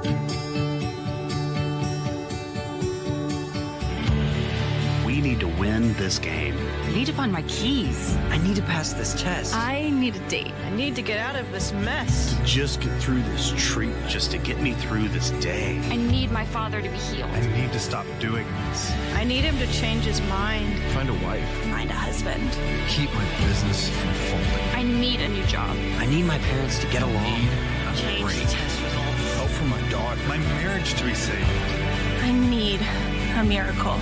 We need to win this game. I need to find my keys. I need to pass this test. I need a date. I need to get out of this mess. Just get through this treatment. Just to get me through this day. I need my father to be healed. I need to stop doing this. I need him to change his mind. Find a wife. Find a husband. Keep my business from folding. I need a new job. I need my parents to get along. Change the test results. Help for my daughter. My marriage to be saved. I need a miracle.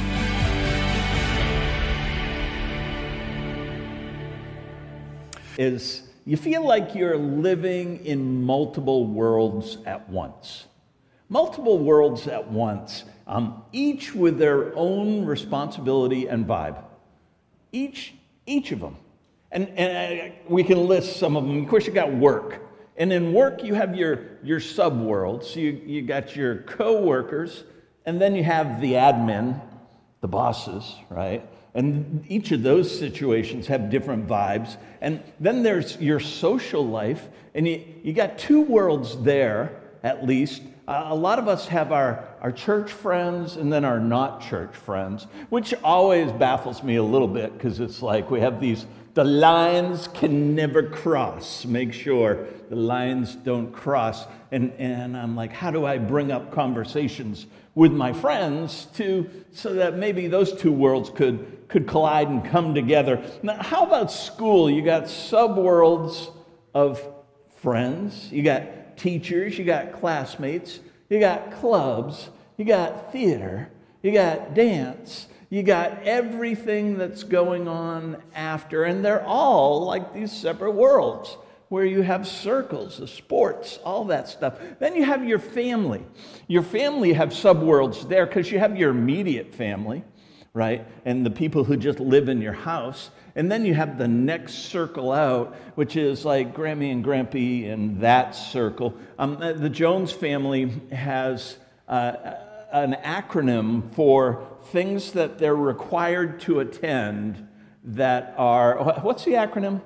Is you feel like you're living in multiple worlds at once. Multiple worlds at once, each with their own responsibility and vibe. Each of them. And we can list some of them. Of course, you got work. And in work, you have your sub-worlds. You got your co-workers, and then you have the admin, the bosses, right? And each of those situations have different vibes. And then there's your social life, and you got two worlds there, at least. A lot of us have our church friends and then our not church friends, which always baffles me a little bit, because it's like we have the lines can never cross. Make sure the lines don't cross. And I'm like, how do I bring up conversations with my friends so that maybe those two worlds could collide and come together? Now, how about school? You got subworlds of friends. You got teachers. You got classmates. You got clubs. You got theater. You got dance. You got everything that's going on after. And they're all like these separate worlds where you have circles, the sports, all that stuff. Then you have your family. Your family have subworlds there because you have your immediate family, right? And the people who just live in your house. And then you have the next circle out, which is like Grammy and Grampy and that circle. The Jones family has an acronym for things that they're required to attend that are, what's the acronym?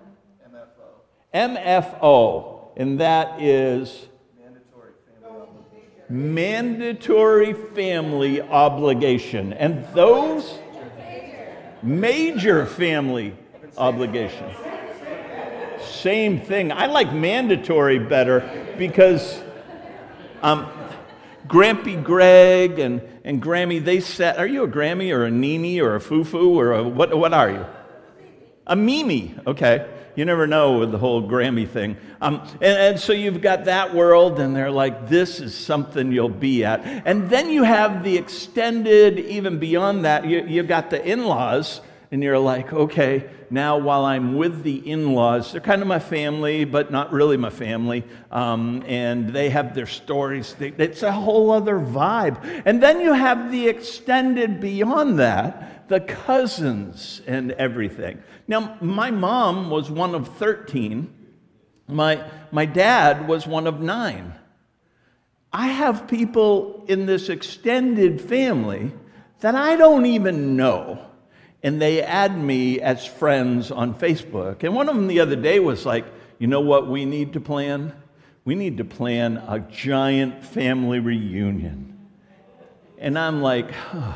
MFO, and that is mandatory family obligation. And those major family obligation. Same thing. I like mandatory better because Grampy Greg and Grammy, they said, are you a Grammy or a Nini or a Fufu or a, what are you? A Mimi, okay. You never know with the whole Grammy thing. And so you've got that world, and they're like, this is something you'll be at. And then you have the extended, even beyond that, you've got the in-laws, and you're like, okay, now while I'm with the in-laws, they're kind of my family, but not really my family. And they have their stories. It's a whole other vibe. And then you have the extended beyond that, the cousins and everything. Now, my mom was one of 13. My dad was one of 9. I have people in this extended family that I don't even know, and they add me as friends on Facebook. And one of them the other day was like, you know what we need to plan? We need to plan a giant family reunion. And I'm like,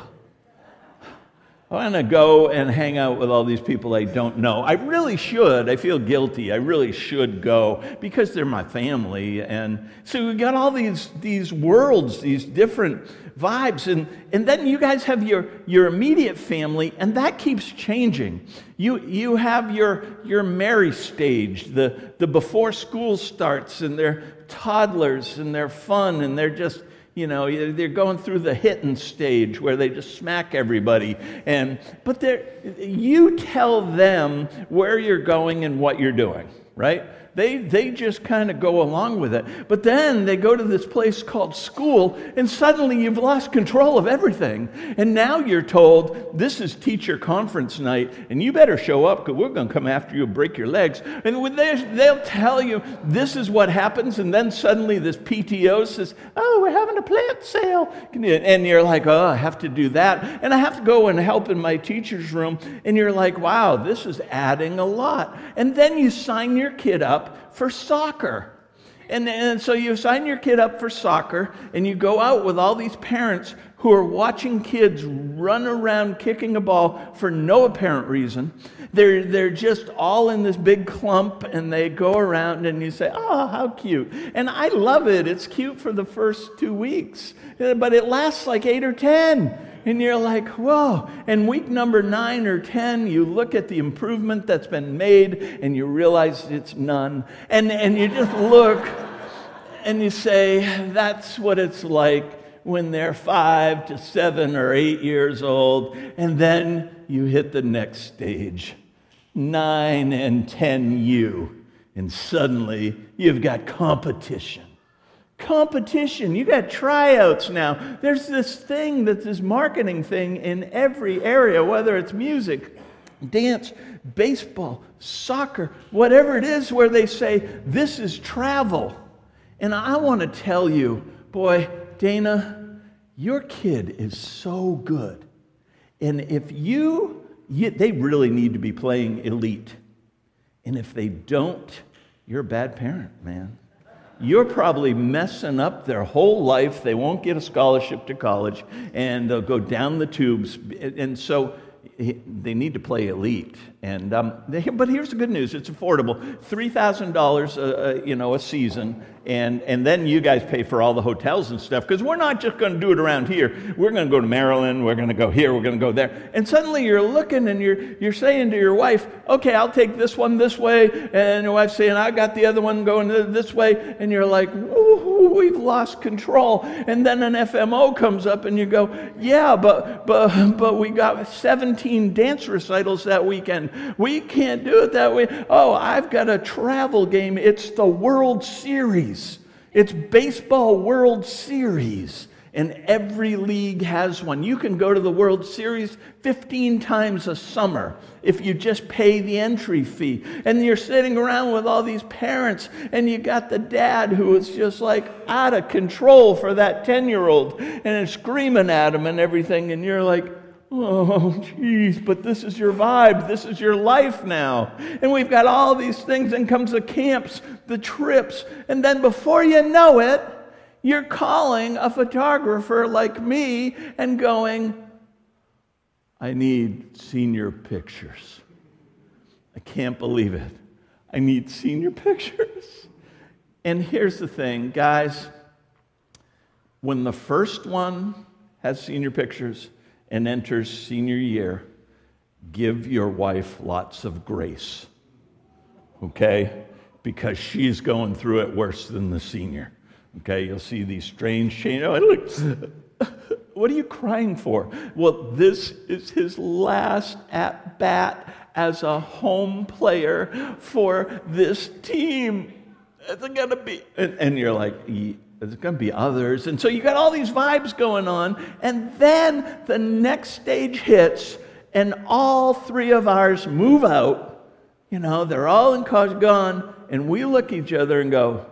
I want to go and hang out with all these people I don't know. I really should. I feel guilty. I really should go because they're my family. And so we got all these worlds, these different vibes. And then you guys have your immediate family, and that keeps changing. You have your Mary stage, the before school starts, and they're toddlers, and they're fun, and they're just, they're going through the hitting stage where they just smack everybody. But you tell them where you're going and what you're doing, right? They just kind of go along with it. But then they go to this place called school, and suddenly you've lost control of everything. And now you're told, this is teacher conference night, and you better show up because we're going to come after you and break your legs. And they'll tell you this is what happens, and then suddenly this PTO says, oh, we're having a plant sale. And you're like, oh, I have to do that. And I have to go and help in my teacher's room. And you're like, wow, this is adding a lot. And then you sign your kid up for soccer. And so you sign your kid up for soccer, and you go out with all these parents who are watching kids run around kicking a ball for no apparent reason. They're just all in this big clump, and they go around, and you say, oh, how cute. And I love it. It's cute for the first 2 weeks, but it lasts like 8 or 10. And you're like, whoa. And week number 9 or 10, you look at the improvement that's been made, and you realize it's none. And you just look, and you say, that's what it's like when they're 5 to 7 or 8 years old. And then you hit the next stage, 9 and 10U. And suddenly, you've got competition. Competition. You got tryouts now. There's this thing, that's this marketing thing in every area, whether it's music, dance, baseball, soccer, whatever it is, where they say, this is travel. And I want to tell you, boy, Dana, your kid is so good. And if they really need to be playing elite. And if they don't, you're a bad parent, man. You're probably messing up their whole life. They won't get a scholarship to college, and they'll go down the tubes. And so they need to play elite. And but here's the good news: it's affordable, $3,000 a season, and then you guys pay for all the hotels and stuff. Because we're not just going to do it around here. We're going to go to Maryland. We're going to go here. We're going to go there. And suddenly you're looking and you're saying to your wife, "Okay, I'll take this one this way," and your wife's saying, "I got the other one going this way," and you're like, "Ooh, we've lost control." And then an FMO comes up, and you go, "Yeah, but we got 17 dance recitals that weekend. We can't do it that way. Oh, I've got a travel game. It's the World Series. It's Baseball World Series. And every league has one. You can go to the World Series 15 times a summer if you just pay the entry fee. And you're sitting around with all these parents, and you got the dad who is just like out of control for that 10-year-old and is screaming at him and everything. And you're like, oh, geez, but this is your vibe. This is your life now. And we've got all these things, and comes the camps, the trips, and then before you know it, you're calling a photographer like me and going, I need senior pictures. I can't believe it. I need senior pictures. And here's the thing, guys. When the first one has senior pictures and enters senior year, give your wife lots of grace, okay? Because she's going through it worse than the senior, okay? You'll see these strange changes. Oh, look, what are you crying for? Well, this is his last at-bat as a home player for this team. It's going to be, and you're like, there's going to be others. And so you got all these vibes going on. And then the next stage hits, and all 3 of ours move out. You know, they're all in college, gone. And we look at each other and go,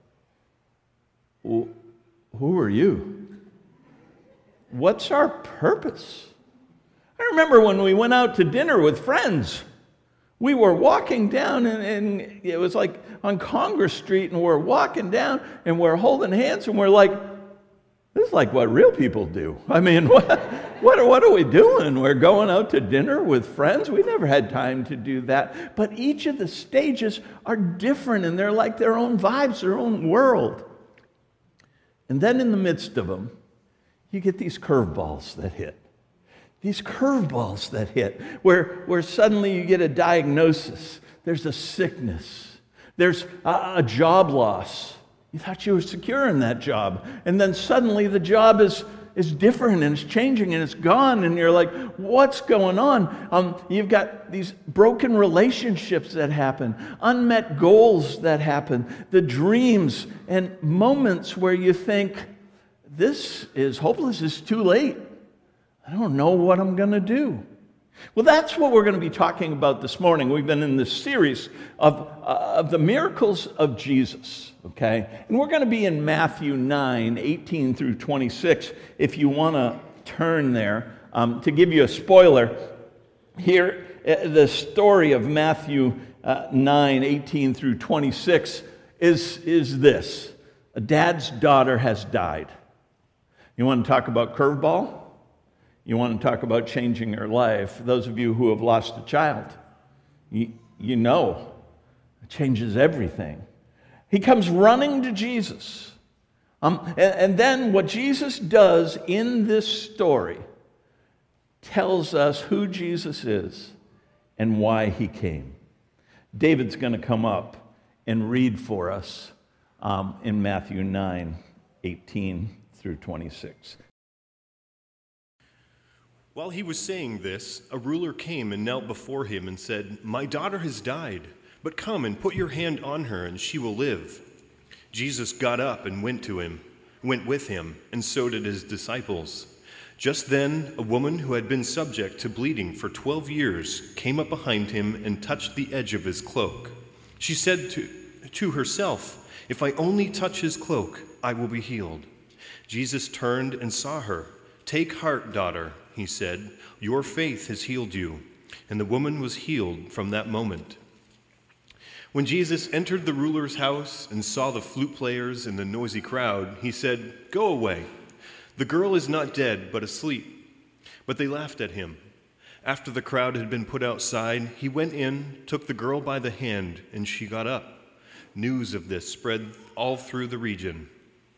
who are you? What's our purpose? I remember when we went out to dinner with friends. We were walking down, and it was like on Congress Street, and we're walking down, and we're holding hands, and we're like, this is like what real people do. I mean, what are we doing? We're going out to dinner with friends? We never had time to do that. But each of the stages are different, and they're like their own vibes, their own world. And then in the midst of them, you get these curveballs that hit. These curveballs that hit, where suddenly you get a diagnosis. There's a sickness. There's a job loss. You thought you were secure in that job. And then suddenly the job is different, and it's changing, and it's gone. And you're like, what's going on? You've got these broken relationships that happen, unmet goals that happen, the dreams and moments where you think, this is hopeless, it's too late. I don't know what I'm going to do. Well, that's what we're going to be talking about this morning. We've been in this series of the miracles of Jesus, okay? And we're going to be in Matthew 9, 18 through 26, if you want to turn there. To give you a spoiler, here, the story of Matthew 9, 18 through 26 is this. A dad's daughter has died. You want to talk about curveball? You want to talk about changing your life? Those of you who have lost a child, you know it changes everything. He comes running to Jesus. And then what Jesus does in this story tells us who Jesus is and why he came. David's going to come up and read for us in Matthew 9:18 through 26. While he was saying this, a ruler came and knelt before him and said, "My daughter has died, but come and put your hand on her and she will live." Jesus got up and went with him, and so did his disciples. Just then, a woman who had been subject to bleeding for 12 years came up behind him and touched the edge of his cloak. She said to herself, "If I only touch his cloak, I will be healed." Jesus turned and saw her. "Take heart, daughter," he said, "your faith has healed you." And the woman was healed from that moment. When Jesus entered the ruler's house and saw the flute players and the noisy crowd, he said, "Go away. The girl is not dead, but asleep." But they laughed at him. After the crowd had been put outside, he went in, took the girl by the hand, and she got up. News of this spread all through the region.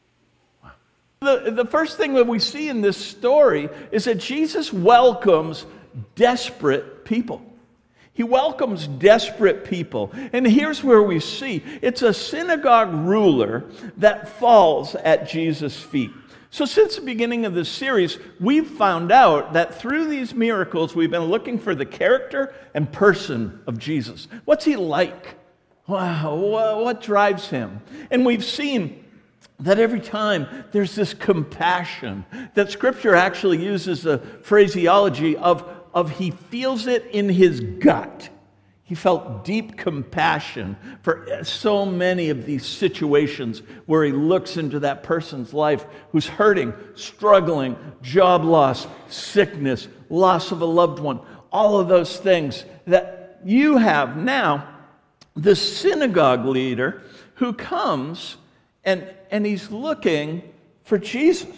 The first thing that we see in this story is that Jesus welcomes desperate people. He welcomes desperate people. And here's where we see it's a synagogue ruler that falls at Jesus' feet. So since the beginning of this series, we've found out that through these miracles, we've been looking for the character and person of Jesus. What's he like? Wow, what drives him? And we've seen that every time there's this compassion, that Scripture actually uses the phraseology of he feels it in his gut. He felt deep compassion for so many of these situations where he looks into that person's life who's hurting, struggling, job loss, sickness, loss of a loved one, all of those things that you have now. The synagogue leader who comes and he's looking for Jesus.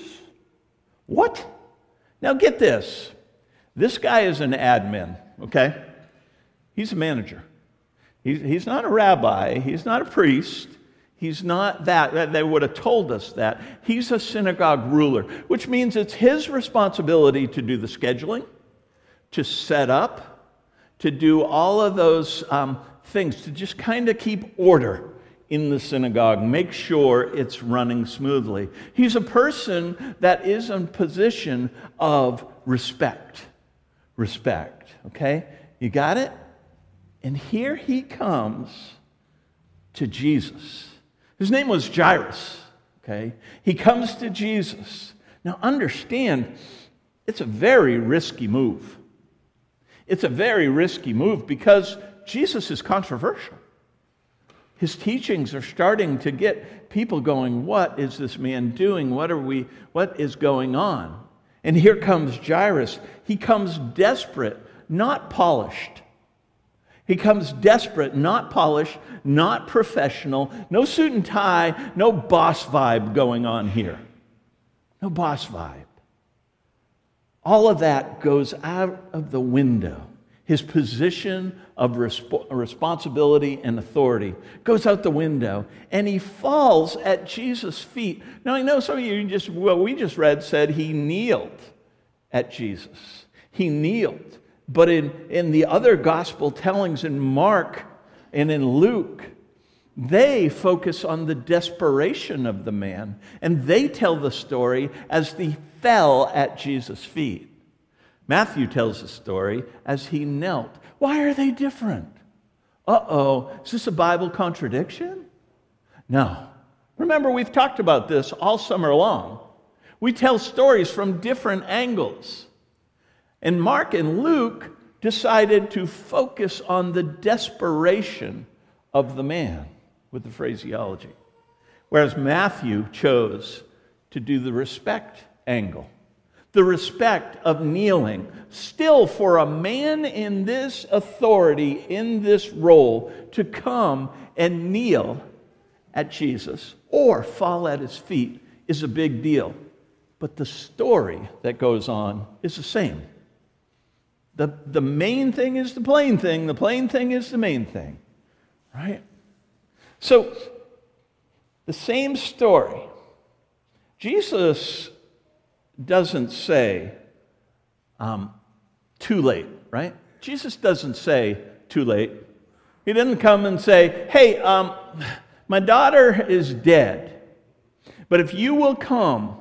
What? Now get this. This guy is an admin, okay? He's a manager. He's not a rabbi. He's not a priest. He's not that. They would have told us that. He's a synagogue ruler, which means it's his responsibility to do the scheduling, to set up, to do all of those things, to just kind of keep order in the synagogue, make sure it's running smoothly. He's a person that is in position of respect. Respect, okay? You got it? And here he comes to Jesus. His name was Jairus, okay? He comes to Jesus. Now understand, it's a very risky move. It's a very risky move because Jesus is controversial. His teachings are starting to get people going, what is this man doing? What is going on? And here comes Jairus. He comes desperate, not polished. He comes desperate, not polished, not professional, no suit and tie, no boss vibe going on here. No boss vibe. All of that goes out of the window. His position of responsibility and authority goes out the window, and he falls at Jesus' feet. Now, I know some of you what we just read said he kneeled at Jesus. He kneeled. But in the other gospel tellings in Mark and in Luke, they focus on the desperation of the man, and they tell the story as he fell at Jesus' feet. Matthew tells the story as he knelt. Why are they different? Uh-oh, is this a Bible contradiction? No. Remember, we've talked about this all summer long. We tell stories from different angles. And Mark and Luke decided to focus on the desperation of the man with the phraseology, whereas Matthew chose to do the respect angle. The respect of kneeling. Still, for a man in this authority, in this role, to come and kneel at Jesus or fall at his feet is a big deal. But the story that goes on is the same. The main thing is the plain thing. The plain thing is the main thing. Right? So, the same story. Jesus doesn't say, too late, right? Jesus doesn't say, too late. He doesn't come and say, hey, my daughter is dead, but if you will come,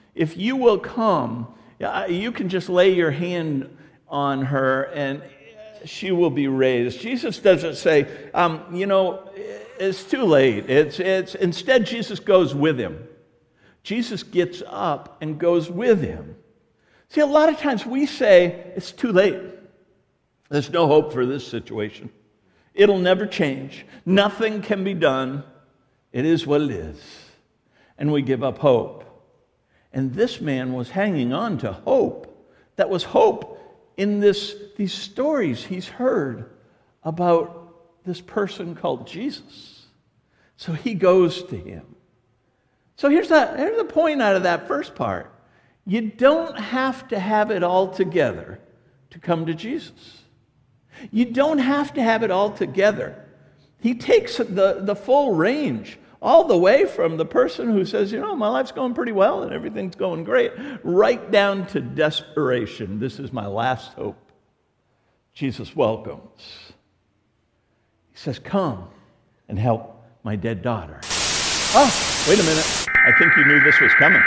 you can just lay your hand on her and she will be raised. Jesus doesn't say, it's too late. Instead, Jesus goes with him. Jesus gets up and goes with him. See, a lot of times we say, it's too late. There's no hope for this situation. It'll never change. Nothing can be done. It is what it is. And we give up hope. And this man was hanging on to hope. That was hope in these stories he's heard about this person called Jesus. So he goes to him. So here's the point out of that first part. You don't have to have it all together to come to Jesus. You don't have to have it all together. He takes the full range, all the way from the person who says, my life's going pretty well and everything's going great, right down to desperation. This is my last hope. Jesus welcomes. He says, come and help my dead daughter. Oh, wait a minute. I think you knew this was coming.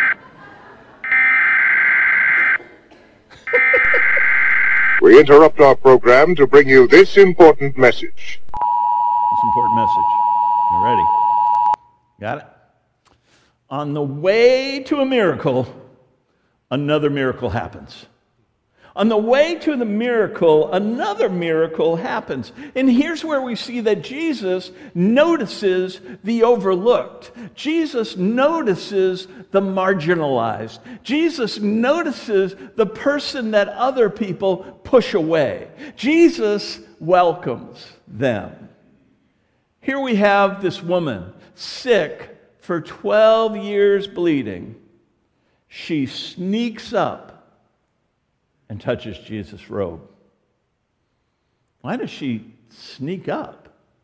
We interrupt our program to bring you this important message. This important message. You ready? Got it? On the way to a miracle, another miracle happens. On the way to the miracle, another miracle happens. And here's where we see that Jesus notices the overlooked. Jesus notices the marginalized. Jesus notices the person that other people push away. Jesus welcomes them. Here we have this woman, sick for 12 years bleeding. She sneaks up and touches Jesus' robe. Why does she sneak up?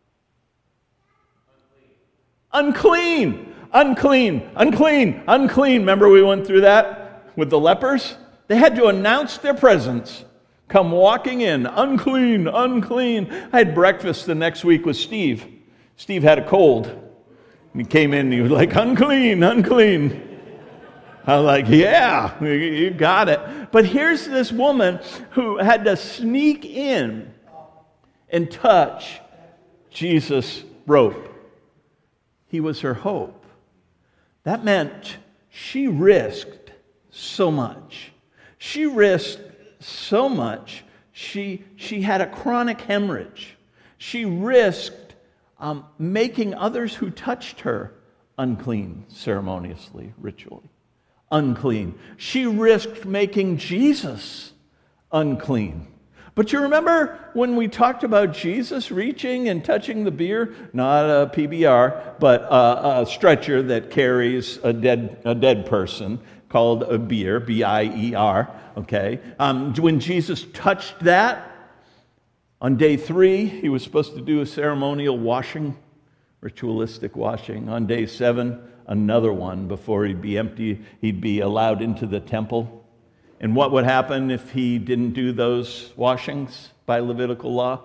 Unclean, unclean, unclean, unclean. Remember we went through that with the lepers? They had to announce their presence. Come walking in, unclean, unclean. I had breakfast the next week with Steve. Steve had a cold. And he came in and he was like, unclean, unclean. I was like, yeah, you got it. But here's this woman who had to sneak in and touch Jesus' robe. He was her hope. That meant she risked so much. She risked so much. She had a chronic hemorrhage. She risked making others who touched her unclean ceremoniously, ritually. Unclean. She risked making Jesus unclean. But you remember when we talked about Jesus reaching and touching the bier? Not a PBR, but a stretcher that carries a dead person called a bier, B-I-E-R, okay? When Jesus touched that, on day 3, he was supposed to do a ceremonial washing, ritualistic washing. On day 7, another one before he'd be empty, he'd be allowed into the temple. And what would happen if he didn't do those washings by Levitical law?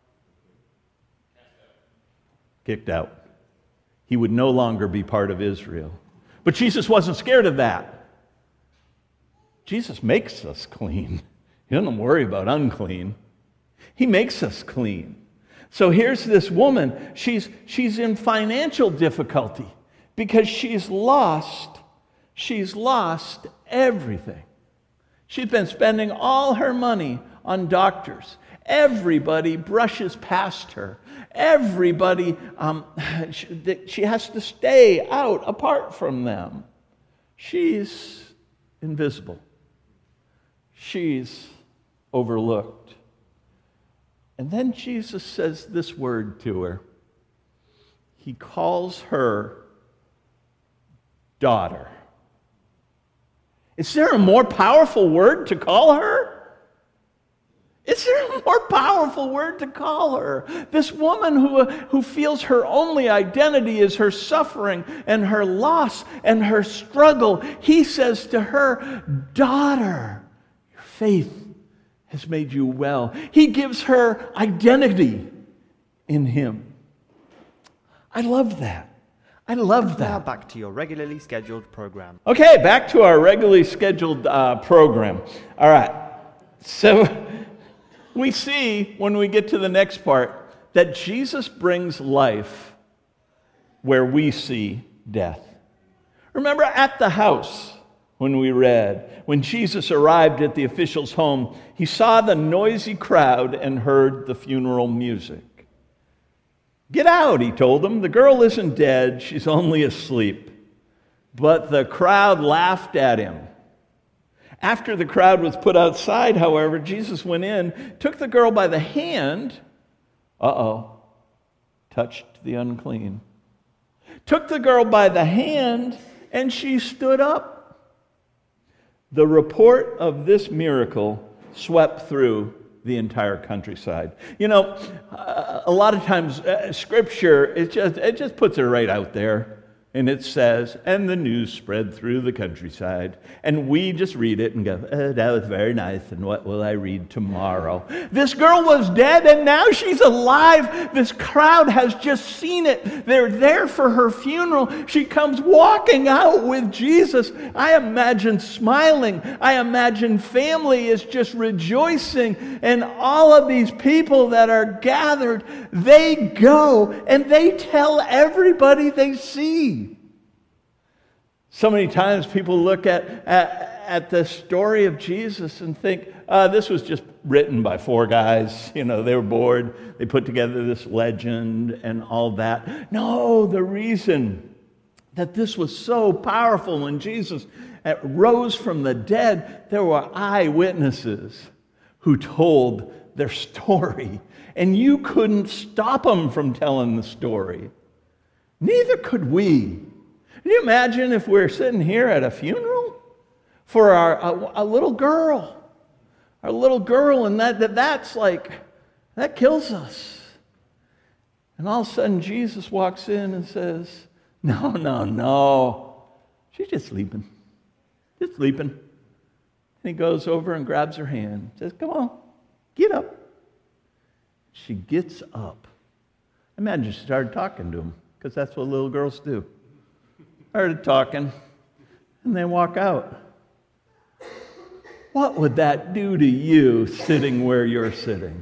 Kicked out. He would no longer be part of Israel. But Jesus wasn't scared of that. Jesus makes us clean. He doesn't worry about unclean. He makes us clean. So here's this woman. She's in financial difficulty because she's lost everything. She's been spending all her money on doctors. Everybody brushes past her. Everybody, she has to stay out apart from them. She's invisible. She's overlooked. And then Jesus says this word to her. he calls her daughter. Is there a more powerful word to call her? Is there a more powerful word to call her? This woman who feels her only identity is her suffering and her loss and her struggle. He says to her, daughter, your faith has made you well. He gives her identity in him. I love that. I love that. Now back to your regularly scheduled program. Okay, back to our regularly scheduled program. All right. So we see when we get to the next part that Jesus brings life where we see death. Remember at the house when we read, when Jesus arrived at the official's home, he saw the noisy crowd and heard the funeral music. Get out, he told them. The girl isn't dead, she's only asleep. But the crowd laughed at him. After the crowd was put outside, however, Jesus went in, took the girl by the hand, touched the unclean, took the girl by the hand, and she stood up. The report of this miracle swept through the entire countryside. You know, a lot of times Scripture, it just puts it right out there. And it says, and the news spread through the countryside. And we just read it and go, that was very nice, and what will I read tomorrow? This girl was dead, and now she's alive. This crowd has just seen it. They're there for her funeral. She comes walking out with Jesus. I imagine smiling. I imagine family is just rejoicing. And all of these people that are gathered, they go and they tell everybody they see. So many times people look at the story of Jesus and think, this was just written by four guys. You know, they were bored. They put together this legend and all that. No, the reason that this was so powerful when Jesus rose from the dead, there were eyewitnesses who told their story. And you couldn't stop them from telling the story. Neither could we. Can you imagine if we're sitting here at a funeral for a little girl? Our little girl, and that's like, that kills us. And all of a sudden Jesus walks in and says, no. She's just sleeping. Just sleeping. And he goes over and grabs her hand. Says, come on, get up. She gets up. Imagine she started talking to him, because that's what little girls do. Started talking, and they walk out. What would that do to you sitting where you're sitting?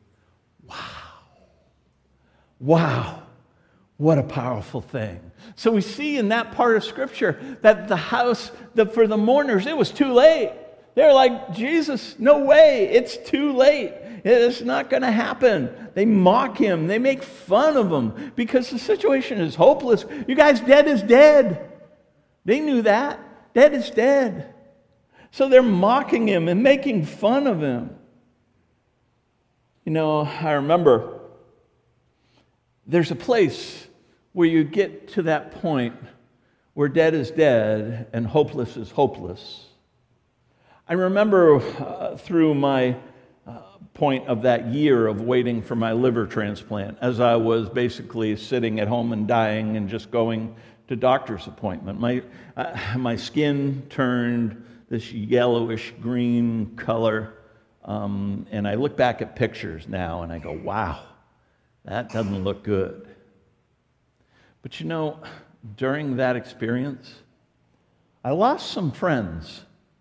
Wow. What a powerful thing. So we see in that part of Scripture that the house, for the mourners, it was too late. They're like, Jesus, no way, it's too late. It's not going to happen. They mock him. They make fun of him because the situation is hopeless. You guys, dead is dead. They knew that. Dead is dead. So they're mocking him and making fun of him. You know, I remember there's a place where you get to that point where dead is dead and hopeless is hopeless. I remember through my point of that year of waiting for my liver transplant, as I was basically sitting at home and dying and just going to doctor's appointment. My skin turned this yellowish green color, and I look back at pictures now and I go, wow, that doesn't look good. But you know, during that experience, I lost some friends.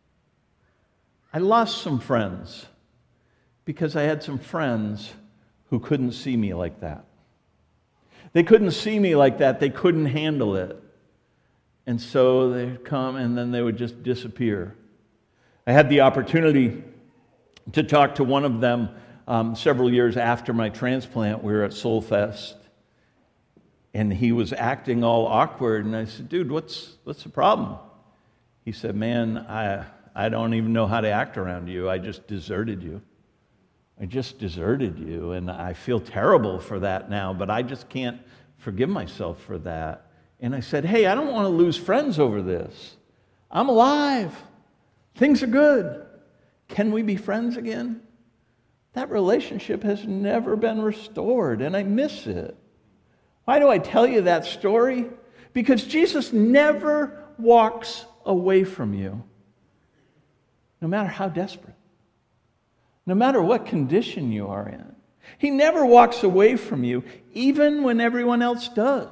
Because I had some friends who couldn't see me like that. They couldn't see me like that. They couldn't handle it. And so they'd come and then they would just disappear. I had the opportunity to talk to one of them several years after my transplant. We were at Soul Fest. And he was acting all awkward. And I said, dude, what's the problem? He said, man, I don't even know how to act around you. I just deserted you. And I feel terrible for that now, but I just can't forgive myself for that. And I said, hey, I don't want to lose friends over this. I'm alive. Things are good. Can we be friends again? That relationship has never been restored, and I miss it. Why do I tell you that story? Because Jesus never walks away from you, no matter how desperate, no matter what condition you are in. He never walks away from you, even when everyone else does.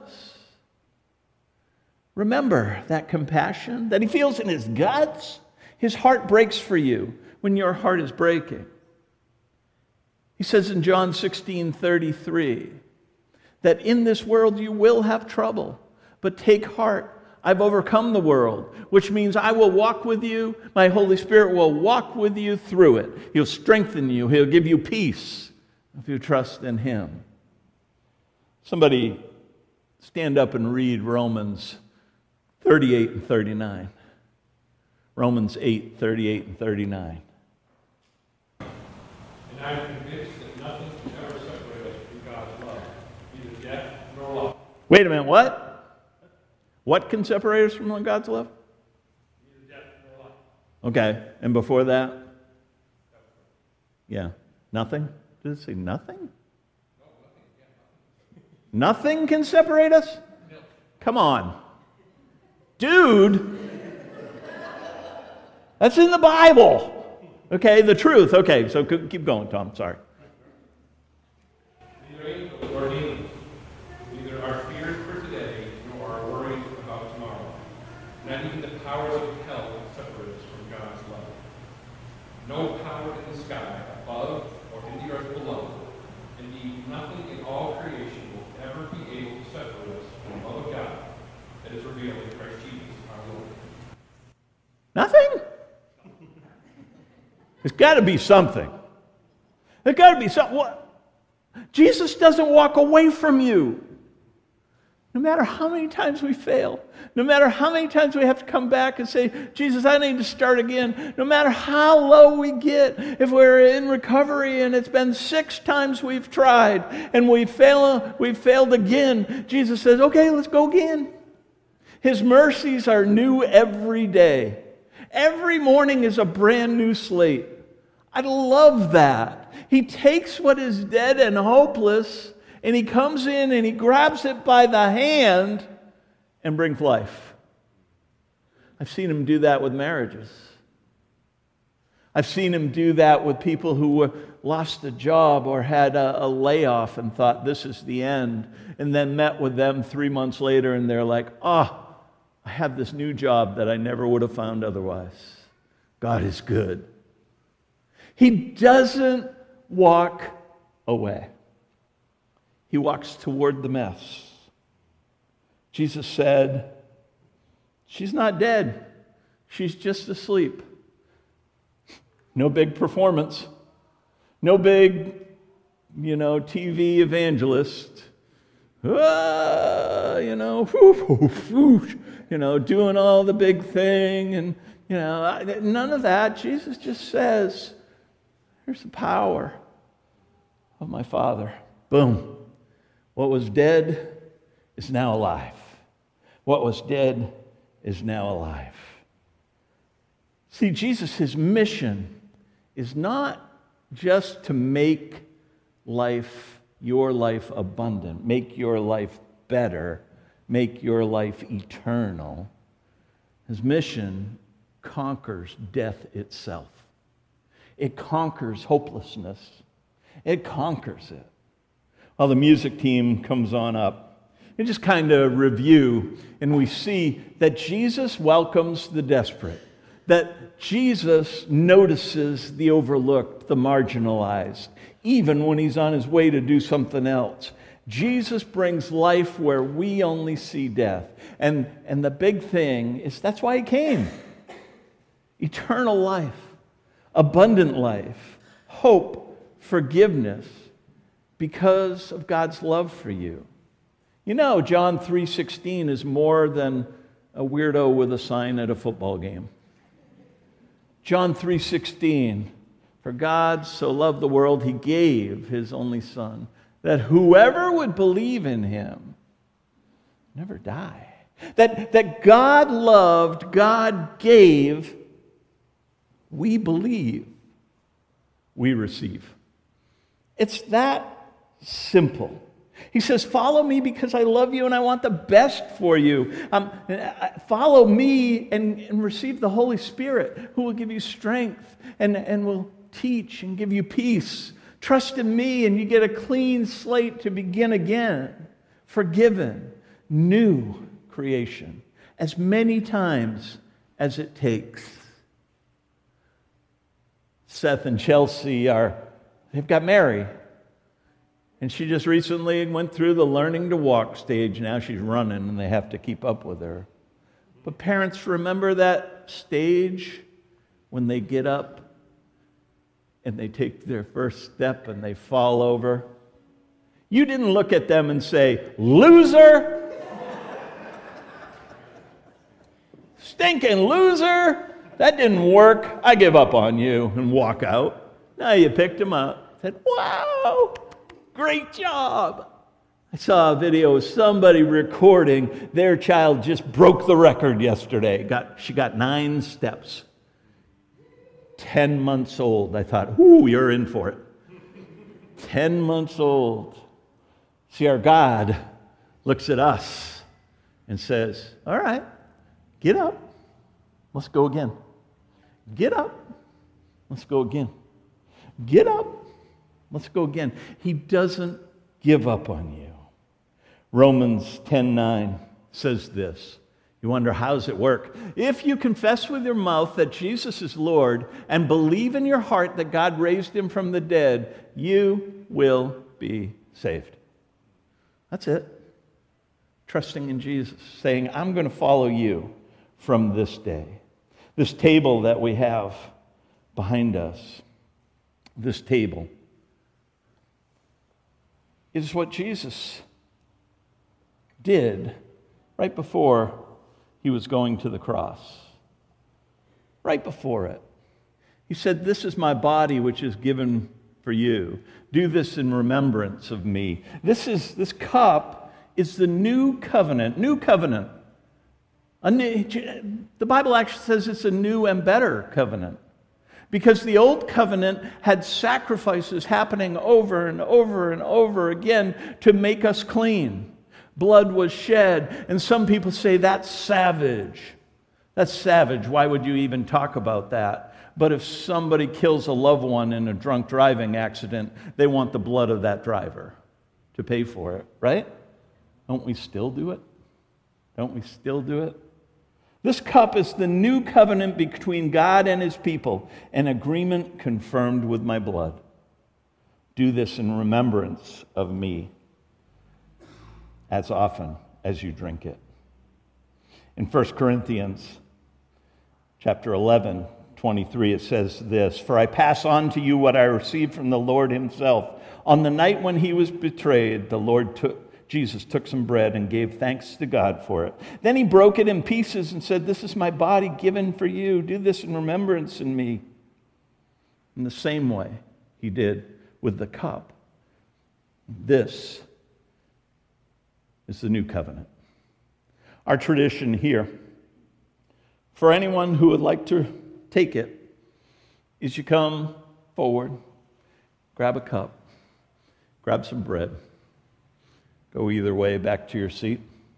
Remember that compassion that he feels in his guts. His heart breaks for you when your heart is breaking. He says in John 16:33 that in this world you will have trouble, but take heart. I've overcome the world, which means I will walk with you. My Holy Spirit will walk with you through it. He'll strengthen you. He'll give you peace if you trust in him. Somebody stand up and read Romans 38 and 39. Romans 8, 38 and 39. And I am convinced that nothing can ever separate us from God's love, neither death nor life. Wait a minute, what? What can separate us from God's love? Neither death nor life. Okay, and before that? Yeah, nothing? Did it say nothing? No, nothing. Nothing can separate us? No. Come on. Dude, that's in the Bible. Okay, the truth. Okay, so keep going, Tom. Sorry. Neither angels nor demons, neither our fears for today nor our worries about tomorrow, not even the powers of hell can separate us from God's love. No power in the sky above or in the earth below, indeed nothing in all creation will ever be able to separate us from the love of God that is revealed in Christ Jesus our Lord. Nothing? There's got to be something. There's got to be something. What? Jesus doesn't walk away from you. No matter how many times we fail, no matter how many times we have to come back and say, Jesus, I need to start again, no matter how low we get, if we're in recovery and it's been 6 times we've tried and we've failed again, Jesus says, okay, let's go again. His mercies are new every day. Every morning is a brand new slate. I love that. He takes what is dead and hopeless and he comes in and he grabs it by the hand and brings life. I've seen him do that with marriages. I've seen him do that with people who lost a job or had a layoff and thought this is the end, and then met with them 3 months later and they're like, I have this new job that I never would have found otherwise. God is good. He doesn't walk away. He walks toward the mess. Jesus said, she's not dead. She's just asleep. No big performance. No big, TV evangelist. Doing all the big thing. And, none of that. Jesus just says, here's the power of my Father. Boom. What was dead is now alive. What was dead is now alive. See, Jesus, his mission is not just to make your life abundant, make your life better, make your life eternal. His mission conquers death itself. It conquers hopelessness. It conquers it. Well, the music team comes on up. We just kind of review, and we see that Jesus welcomes the desperate, that Jesus notices the overlooked, the marginalized, even when he's on his way to do something else. Jesus brings life where we only see death. And the big thing is that's why he came. Eternal life, abundant life, hope, forgiveness, because of God's love for you. John 3:16 is more than a weirdo with a sign at a football game. John 3:16, for God so loved the world, he gave his only Son, that whoever would believe in him never die. That God loved, God gave, we believe, we receive. It's that simple. He says, follow me because I love you and I want the best for you. Follow me and receive the Holy Spirit, who will give you strength and will teach and give you peace. Trust in me and you get a clean slate to begin again. Forgiven, new creation, as many times as it takes. Seth and Chelsea they've got Mary. And she just recently went through the learning to walk stage. Now she's running and they have to keep up with her. But parents, remember that stage when they get up and they take their first step and they fall over? You didn't look at them and say, loser, stinking loser, that didn't work, I give up on you, and walk out. No, you picked them up, said, wow, great job. I saw a video of somebody recording their child just broke the record yesterday. She got 9 steps. 10 months old. I thought, ooh, you're in for it. 10 months old. See, our God looks at us and says, all right, get up. Let's go again. Get up. Let's go again. Get up. Let's go again. He doesn't give up on you. Romans 10:9 says this. You wonder, how does it work? If you confess with your mouth that Jesus is Lord and believe in your heart that God raised him from the dead, you will be saved. That's it. Trusting in Jesus, saying, I'm going to follow you from this day. This table that we have behind us, this table, is what Jesus did right before he was going to the cross. Right before it. He said, this is my body which is given for you. Do this in remembrance of me. This cup is the new covenant. New covenant. The Bible actually says it's a new and better covenant. Because the old covenant had sacrifices happening over and over and over again to make us clean. Blood was shed, and some people say that's savage. That's savage. Why would you even talk about that? But if somebody kills a loved one in a drunk driving accident, they want the blood of that driver to pay for it, right? Don't we still do it? Don't we still do it? This cup is the new covenant between God and his people, an agreement confirmed with my blood. Do this in remembrance of me as often as you drink it. In 1 Corinthians chapter 11, 23, it says this, for I pass on to you what I received from the Lord himself. On the night when he was betrayed, Jesus took some bread and gave thanks to God for it. Then he broke it in pieces and said, this is my body given for you. Do this in remembrance of me. In the same way he did with the cup. This is the new covenant. Our tradition here, for anyone who would like to take it, is you come forward, grab a cup, grab some bread, go either way back to your seat,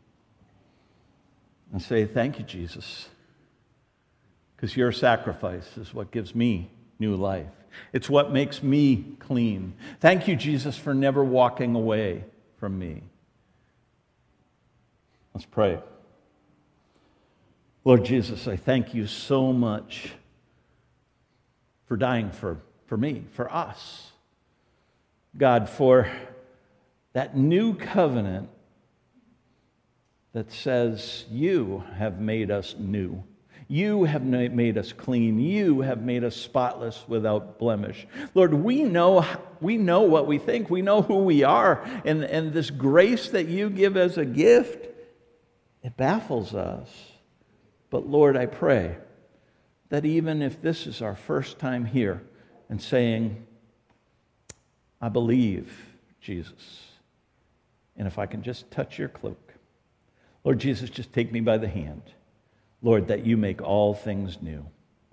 and say, thank you, Jesus, because your sacrifice is what gives me new life. It's what makes me clean. Thank you, Jesus, for never walking away from me. Let's pray. Lord Jesus, I thank you so much for dying for me, for us. God, for that new covenant that says you have made us new. You have made us clean. You have made us spotless without blemish. Lord, we know what we think. We know who we are. And this grace that you give as a gift, it baffles us. But Lord, I pray that even if this is our first time here and saying, I believe, Jesus, and if I can just touch your cloak, Lord Jesus, just take me by the hand. Lord, that you make all things new.